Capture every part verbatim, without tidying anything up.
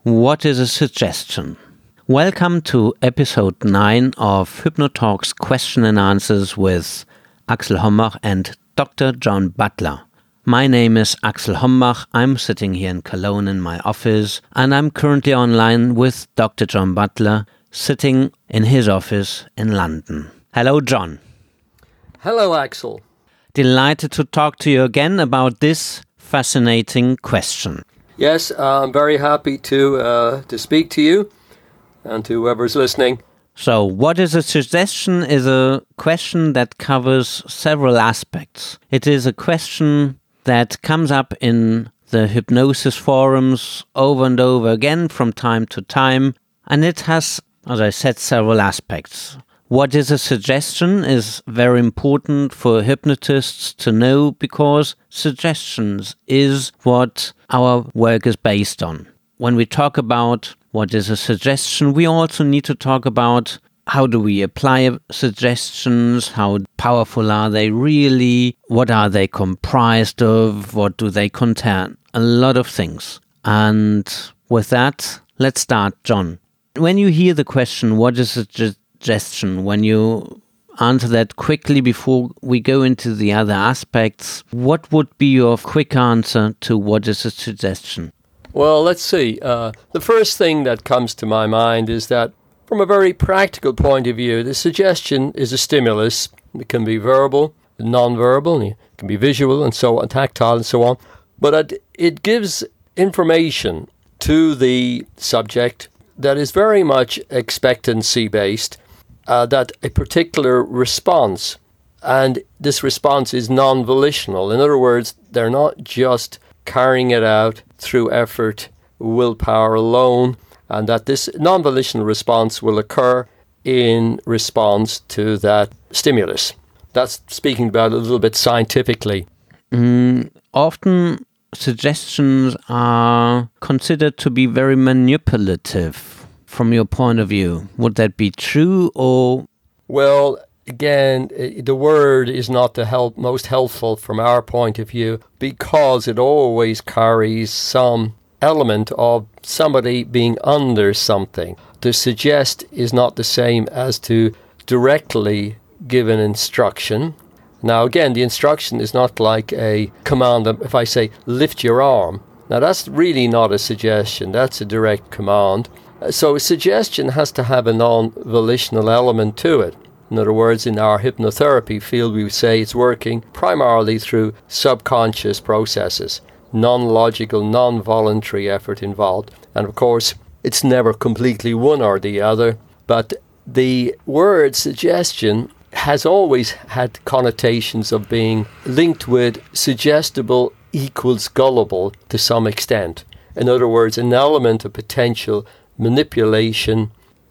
What is a suggestion? Welcome to episode nine of Hypnotalks Question and Answers with Axel Hombach and Doctor John Butler. My name is Axel Hombach. I'm sitting here in Cologne in my office, and I'm currently online with Doctor John Butler, sitting in his office in London. Hello, John. Hello, Axel. Delighted to talk to you again about this fascinating question. Yes, uh, I'm very happy to uh, to speak to you and to whoever's listening. So, what is a suggestion is a question that covers several aspects. It is a question that comes up in the hypnosis forums over and over again from time to time, and it has, as I said, several aspects. What is a suggestion is very important for hypnotists to know, because suggestions is what our work is based on. When we talk about what is a suggestion, we also need to talk about how do we apply suggestions, how powerful are they really, what are they comprised of, what do they contain, a lot of things. And with that, let's start, John. When you hear the question, what is a suggestion, when you answer that quickly before we go into the other aspects, what would be your quick answer to what is a suggestion? Well, let's see. Uh, the first thing that comes to my mind is that from a very practical point of view, the suggestion is a stimulus. It can be verbal, non-verbal, it can be visual and so on, tactile and so on. But it, it gives information to the subject that is very much expectancy-based, uh, that a particular response, and this response is non-volitional. In other words, they're not just carrying it out through effort, willpower alone, and that this non-volitional response will occur in response to that stimulus. That's speaking about it a little bit scientifically. Mm, often suggestions are considered to be very manipulative from your point of view. Would that be true, or? Well, again, the word is not the help, most helpful from our point of view, because it always carries some element of somebody being under something. To suggest is not the same as to directly give an instruction. Now, again, the instruction is not like a command. If I say, lift your arm, now that's really not a suggestion. That's a direct command. So a suggestion has to have a non-volitional element to it. In other words, in our hypnotherapy field, we would say it's working primarily through subconscious processes, non-logical, non-voluntary effort involved. And of course, it's never completely one or the other. But the word suggestion has always had connotations of being linked with suggestible equals gullible to some extent. In other words, an element of potential manipulation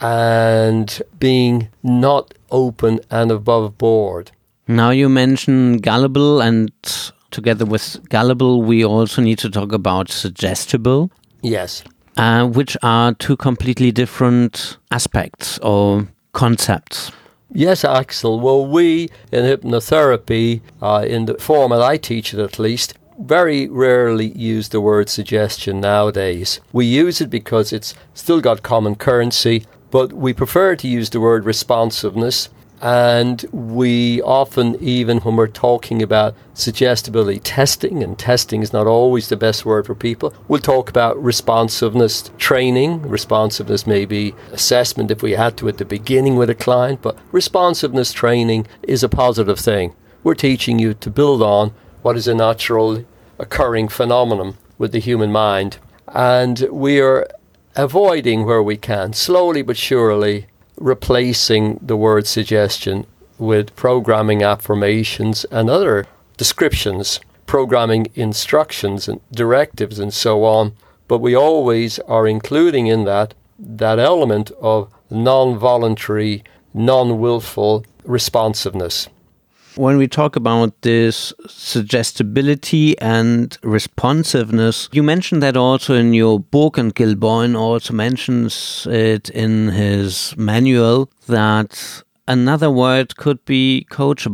and being not open and above board. Now you mention gullible, and together with gullible, we also need to talk about suggestible. Yes. Uh, which are two completely different aspects or concepts. Yes, Axel. Well, we in hypnotherapy, uh, in the format I teach it at least, very rarely use the word suggestion nowadays. We use it because it's still got common currency, but we prefer to use the word responsiveness. And we often, even when we're talking about suggestibility testing, and testing is not always the best word for people, we'll talk about responsiveness training. Responsiveness may be assessment if we had to at the beginning with a client, but responsiveness training is a positive thing. We're teaching you to build on what is a natural occurring phenomenon with the human mind. And we are avoiding, where we can, slowly but surely, replacing the word suggestion with programming affirmations and other descriptions, programming instructions and directives and so on. But we always are including in that that element of non-voluntary, non-willful responsiveness. When we talk about this suggestibility and responsiveness, you mentioned that also in your book, and Gilboyne also mentions it in his manual, that another word could be coachable.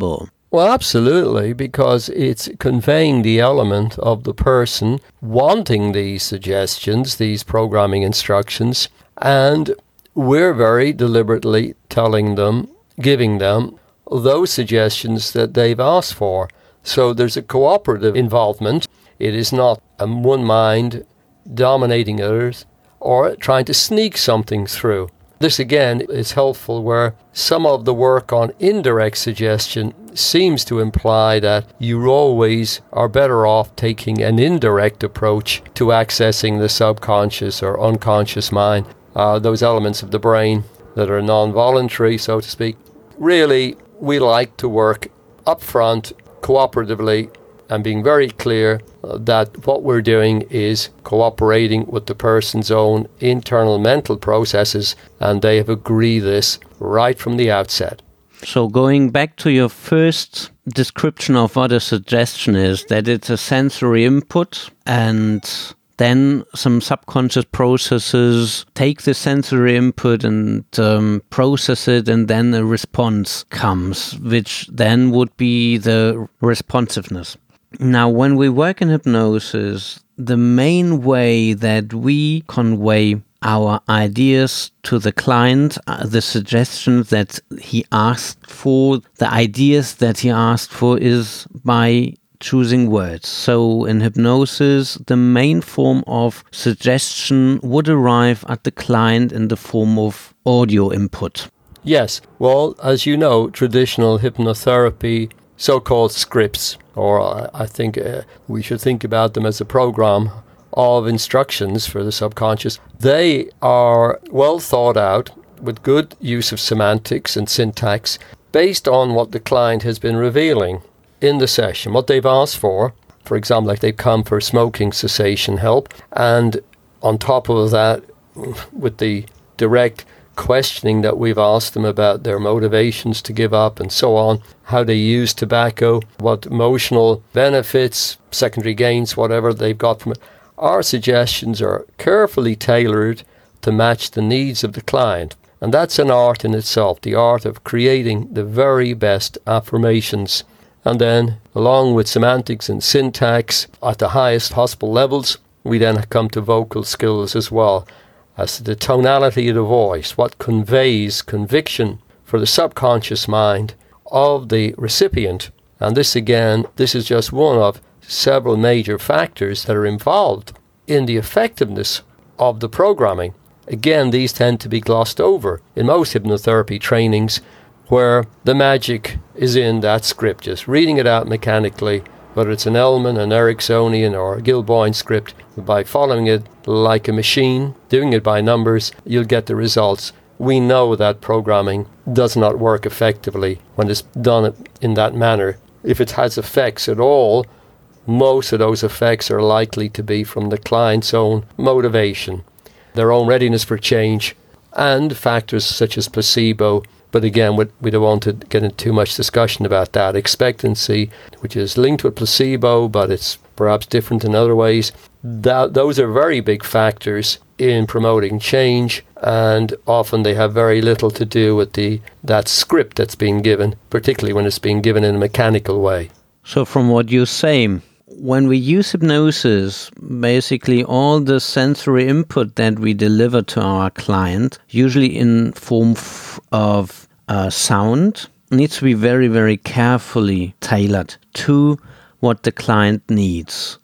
Well, absolutely, because it's conveying the element of the person wanting these suggestions, these programming instructions, and we're very deliberately telling them, giving them those suggestions that they've asked for. So there's a cooperative involvement. It is not a one mind dominating others or trying to sneak something through. This again is helpful where some of the work on indirect suggestion seems to imply that you always are better off taking an indirect approach to accessing the subconscious or unconscious mind, uh, those elements of the brain that are non-voluntary, so to speak. Really, we like to work upfront, cooperatively, and being very clear that what we're doing is cooperating with the person's own internal mental processes, and they have agreed this right from the outset. So going back to your first description of what a suggestion is, that it's a sensory input and then some subconscious processes take the sensory input and um, process it, and then a response comes, which then would be the responsiveness. Now, when we work in hypnosis, the main way that we convey our ideas to the client, uh, the suggestions that he asked for, the ideas that he asked for is by choosing words. So in hypnosis, the main form of suggestion would arrive at the client in the form of audio input. Yes. Well, as you know, traditional hypnotherapy, so-called scripts, or I think uh, we should think about them as a program of instructions for the subconscious. They are well thought out with good use of semantics and syntax based on what the client has been revealing in the session, what they've asked for. For example, like they've come for smoking cessation help, and on top of that, with the direct questioning that we've asked them about their motivations to give up and so on, how they use tobacco, what emotional benefits, secondary gains, whatever they've got from it. Our suggestions are carefully tailored to match the needs of the client. And that's an art in itself, the art of creating the very best affirmations. And then, along with semantics and syntax at the highest possible levels, we then come to vocal skills as well, as to the tonality of the voice, what conveys conviction for the subconscious mind of the recipient. And this again, this is just one of several major factors that are involved in the effectiveness of the programming. Again, these tend to be glossed over in most hypnotherapy trainings, where the magic is in that script, just reading it out mechanically, whether it's an Elman, an Ericksonian, or a Gilboyne script. By following it like a machine, doing it by numbers, you'll get the results. We know that programming does not work effectively when it's done in that manner. If it has effects at all, most of those effects are likely to be from the client's own motivation, their own readiness for change, and factors such as placebo. But again, we don't want to get into too much discussion about that. Expectancy, which is linked with placebo, but it's perhaps different in other ways. That, those are very big factors in promoting change, and often they have very little to do with the that script that's being given, particularly when it's being given in a mechanical way. So from what you say, when we use hypnosis, basically all the sensory input that we deliver to our client, usually in form f- of uh, sound, needs to be very, very carefully tailored to what the client needs.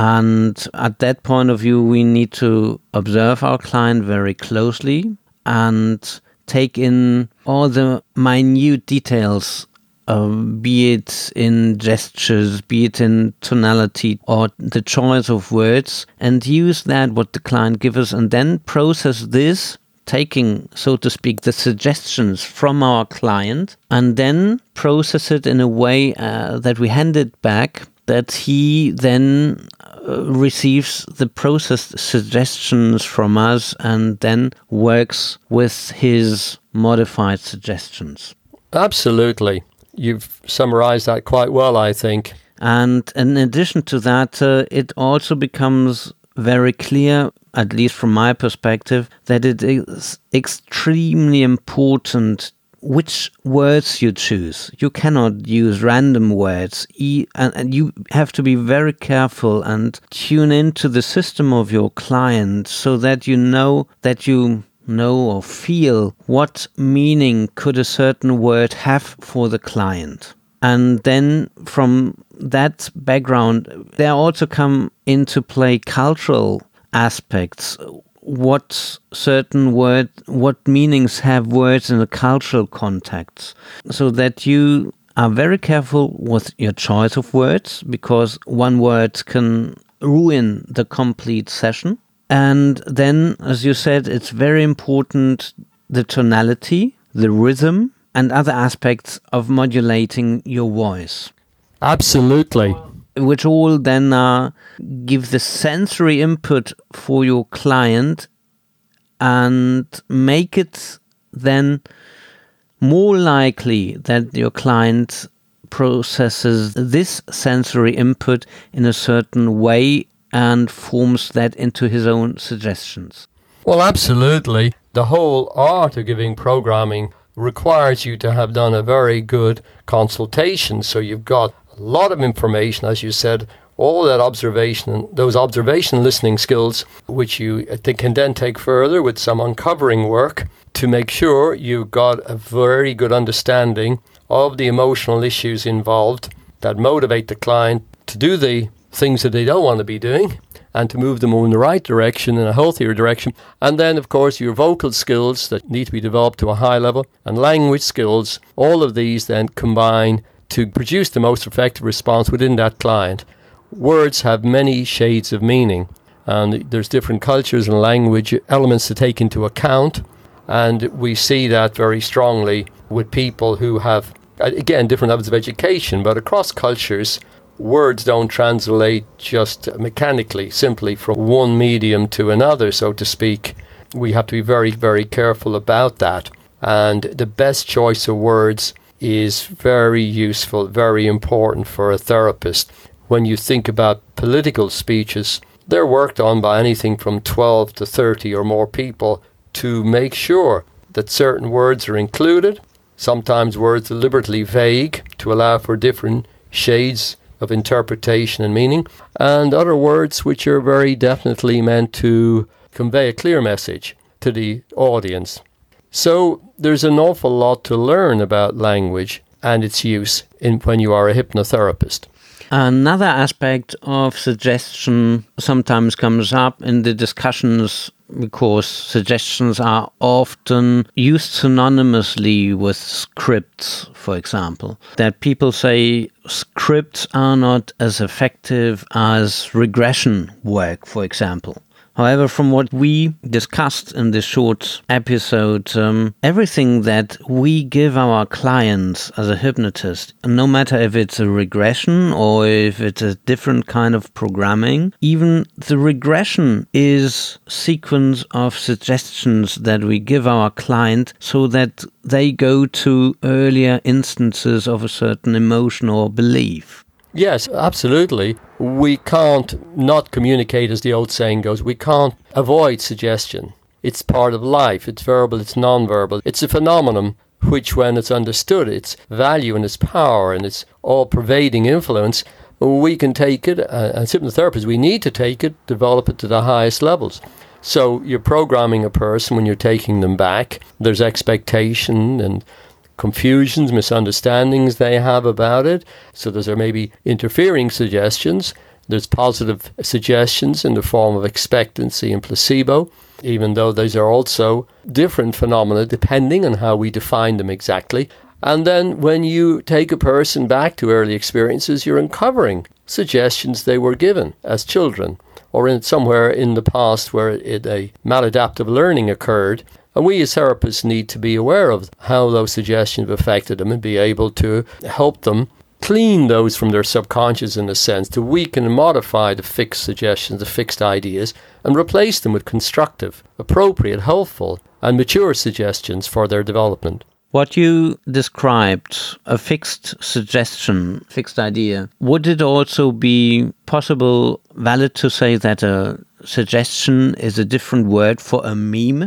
And at that point of view, we need to observe our client very closely and take in all the minute details, uh, be it in gestures, be it in tonality or the choice of words, and use that, what the client gives us, and then process this, taking, so to speak, the suggestions from our client, and then process it in a way uh, that we hand it back, that he then uh, receives the processed suggestions from us and then works with his modified suggestions. Absolutely. You've summarized that quite well, I think. And in addition to that, uh, it also becomes very clear, at least from my perspective, that it is extremely important which words you choose. You cannot use random words, e- and, and you have to be very careful and tune into the system of your client so that you know that you know or feel what meaning could a certain word have for the client. And then from that background, there also come into play cultural aspects. What certain word, what meanings have words in a cultural context, so that you are very careful with your choice of words, because one word can ruin the complete session. And then, as you said, it's very important the tonality, the rhythm, and other aspects of modulating your voice. Absolutely. Which all then uh, give the sensory input for your client and make it then more likely that your client processes this sensory input in a certain way and forms that into his own suggestions. Well, absolutely. The whole art of giving programming requires you to have done a very good consultation. So you've got a lot of information, as you said, all that observation, those observation listening skills, which you I think can then take further with some uncovering work to make sure you've got a very good understanding of the emotional issues involved that motivate the client to do the things that they don't want to be doing and to move them in the right direction, in a healthier direction. And then, of course, your vocal skills that need to be developed to a high level and language skills, all of these then combine to produce the most effective response within that client. Words have many shades of meaning, and there's different cultures and language elements to take into account, and we see that very strongly with people who have, again, different levels of education, but across cultures, words don't translate just mechanically, simply from one medium to another, so to speak. We have to be very, very careful about that, and the best choice of words is very useful, very important for a therapist. When you think about political speeches, they're worked on by anything from twelve to thirty or more people to make sure that certain words are included, sometimes words deliberately vague to allow for different shades of interpretation and meaning, and other words which are very definitely meant to convey a clear message to the audience. So there's an awful lot to learn about language and its use in when you are a hypnotherapist. Another aspect of suggestion sometimes comes up in the discussions because suggestions are often used synonymously with scripts, for example. That people say scripts are not as effective as regression work, for example. However, from what we discussed in this short episode, um, everything that we give our clients as a hypnotist, no matter if it's a regression or if it's a different kind of programming, even the regression is a sequence of suggestions that we give our client so that they go to earlier instances of a certain emotion or belief. Yes, absolutely. We can't not communicate, as the old saying goes. We can't avoid suggestion. It's part of life. It's verbal, it's non-verbal. It's a phenomenon which, when it's understood, its value and its power and its all-pervading influence, we can take it, uh, as hypnotherapists, we need to take it, develop it to the highest levels. So you're programming a person when you're taking them back. There's expectation and confusions, misunderstandings they have about it. So there may be interfering suggestions. There's positive suggestions in the form of expectancy and placebo, even though these are also different phenomena depending on how we define them exactly. And then when you take a person back to early experiences, you're uncovering suggestions they were given as children or in somewhere in the past where it, a maladaptive learning occurred. And we as therapists need to be aware of how those suggestions have affected them and be able to help them clean those from their subconscious, in a sense, to weaken and modify the fixed suggestions, the fixed ideas, and replace them with constructive, appropriate, helpful, and mature suggestions for their development. What you described, a fixed suggestion, fixed idea, would it also be possible, valid to say that a suggestion is a different word for a meme?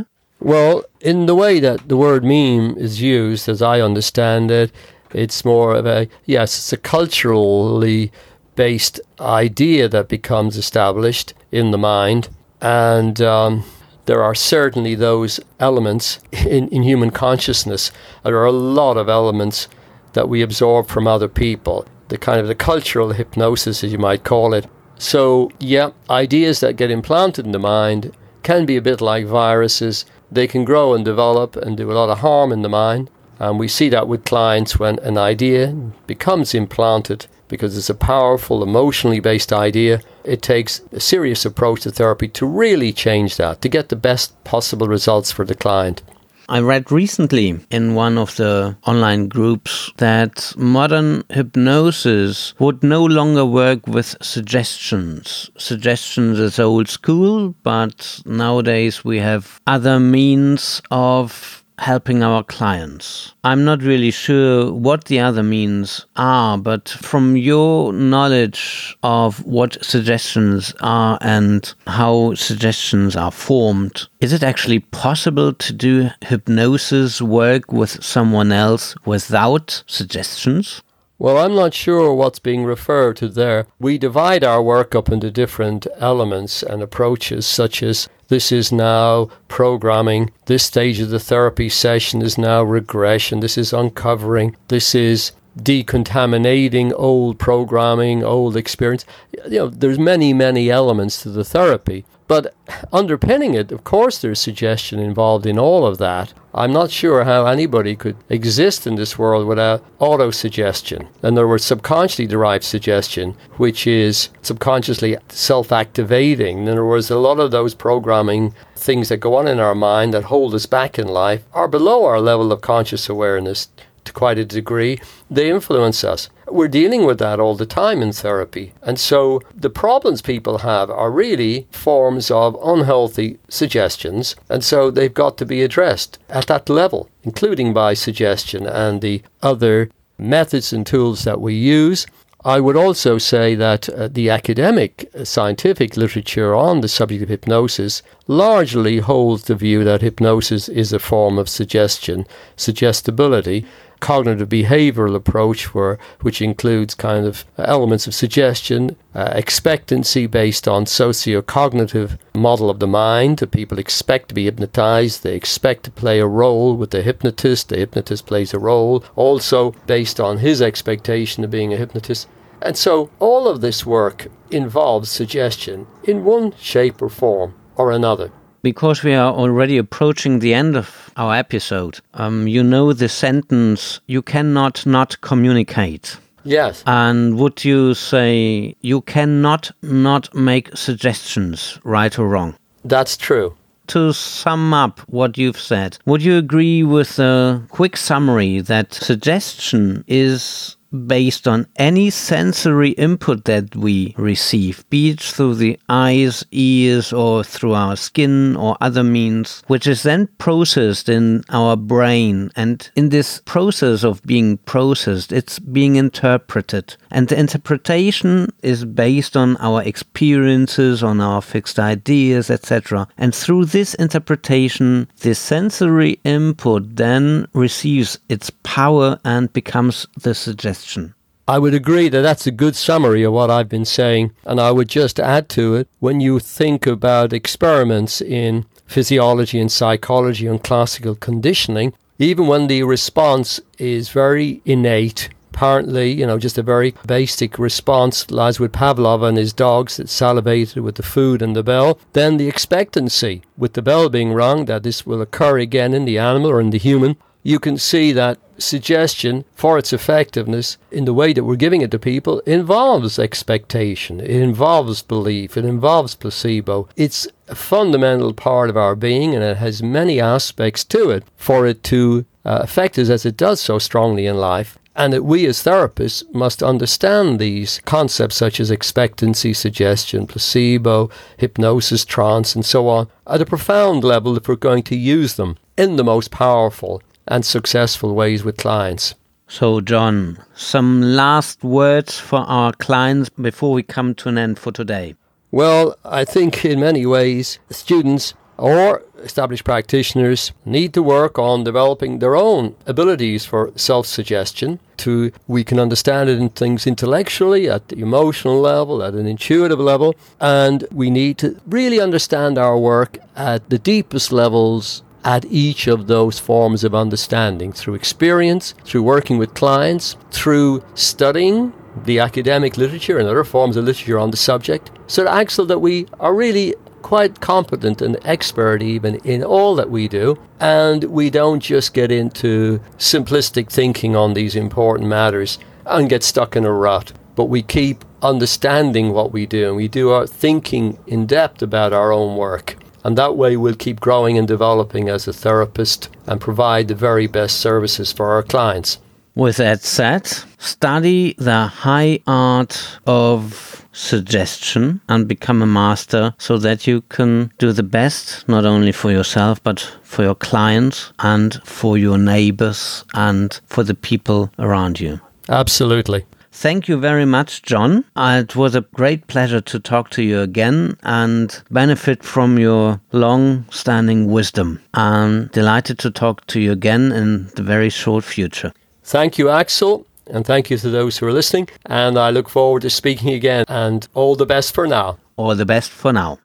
Well, in the way that the word meme is used, as I understand it, it's more of a, yes, it's a culturally based idea that becomes established in the mind. And um, there are certainly those elements in, in human consciousness. There are a lot of elements that we absorb from other people, the kind of the cultural hypnosis, as you might call it. So, yeah, ideas that get implanted in the mind can be a bit like viruses. They can grow and develop and do a lot of harm in the mind. And we see that with clients when an idea becomes implanted because it's a powerful, emotionally based idea. It takes a serious approach to therapy to really change that, to get the best possible results for the client. I read recently in one of the online groups that modern hypnosis would no longer work with suggestions. Suggestions is old school, but nowadays we have other means of helping our clients. I'm not really sure what the other means are, but from your knowledge of what suggestions are and how suggestions are formed, is it actually possible to do hypnosis work with someone else without suggestions? Well, I'm not sure what's being referred to there. We divide our work up into different elements and approaches, such as this is now programming, this stage of the therapy session is now regression, this is uncovering, this is decontaminating old programming, old experience. You know, there's many, many elements to the therapy. But underpinning it, of course, there's suggestion involved in all of that. I'm not sure how anybody could exist in this world without auto-suggestion. In other words, subconsciously derived suggestion, which is subconsciously self-activating. In other words, a lot of those programming things that go on in our mind that hold us back in life are below our level of conscious awareness to quite a degree. They influence us. We're dealing with that all the time in therapy. And so the problems people have are really forms of unhealthy suggestions. And so they've got to be addressed at that level, including by suggestion and the other methods and tools that we use. I would also say that uh, the academic uh, scientific literature on the subject of hypnosis largely holds the view that hypnosis is a form of suggestion, suggestibility, cognitive behavioral approach where, which includes kind of elements of suggestion, uh, expectancy based on socio-cognitive model of the mind. The people expect to be hypnotized. They expect to play a role with the hypnotist. The hypnotist plays a role, also based on his expectation of being a hypnotist. And so all of this work involves suggestion in one shape or form or another. Because we are already approaching the end of our episode, um, you know the sentence, you cannot not communicate. Yes. And would you say you cannot not make suggestions, right or wrong? That's true. To sum up what you've said, would you agree with a quick summary that suggestion is based on any sensory input that we receive, be it through the eyes, ears, or through our skin or other means, which is then processed in our brain. And in this process of being processed, it's being interpreted. And the interpretation is based on our experiences, on our fixed ideas, et cetera. And through this interpretation, the sensory input then receives its power and becomes the suggestion. I would agree that that's a good summary of what I've been saying, and I would just add to it, when you think about experiments in physiology and psychology and classical conditioning, even when the response is very innate, apparently, you know, just a very basic response, as with Pavlov and his dogs that salivated with the food and the bell, then the expectancy with the bell being rung that this will occur again in the animal or in the human, you can see that suggestion, for its effectiveness in the way that we're giving it to people, involves expectation, it involves belief, it involves placebo. It's a fundamental part of our being, and it has many aspects to it for it to uh, affect us as it does so strongly in life. And that we as therapists must understand these concepts such as expectancy, suggestion, placebo, hypnosis, trance, and so on at a profound level if we're going to use them in the most powerful and successful ways with clients. So, John, some last words for our clients before we come to an end for today. Well, I think in many ways, students or established practitioners need to work on developing their own abilities for self-suggestion. To we can understand it in things intellectually, at the emotional level, at an intuitive level, and we need to really understand our work at the deepest levels at each of those forms of understanding, through experience, through working with clients, through studying the academic literature and other forms of literature on the subject. So, Axel, that we are really quite competent and expert even in all that we do, and we don't just get into simplistic thinking on these important matters and get stuck in a rut, but we keep understanding what we do, and we do our thinking in depth about our own work, and that way we'll keep growing and developing as a therapist and provide the very best services for our clients. With that said, study the high art of suggestion and become a master so that you can do the best, not only for yourself, but for your clients and for your neighbors and for the people around you. Absolutely. Thank you very much, John. Uh, it was a great pleasure to talk to you again and benefit from your long-standing wisdom. I'm delighted to talk to you again in the very short future. Thank you, Axel, and thank you to those who are listening. And I look forward to speaking again. And all the best for now. All the best for now.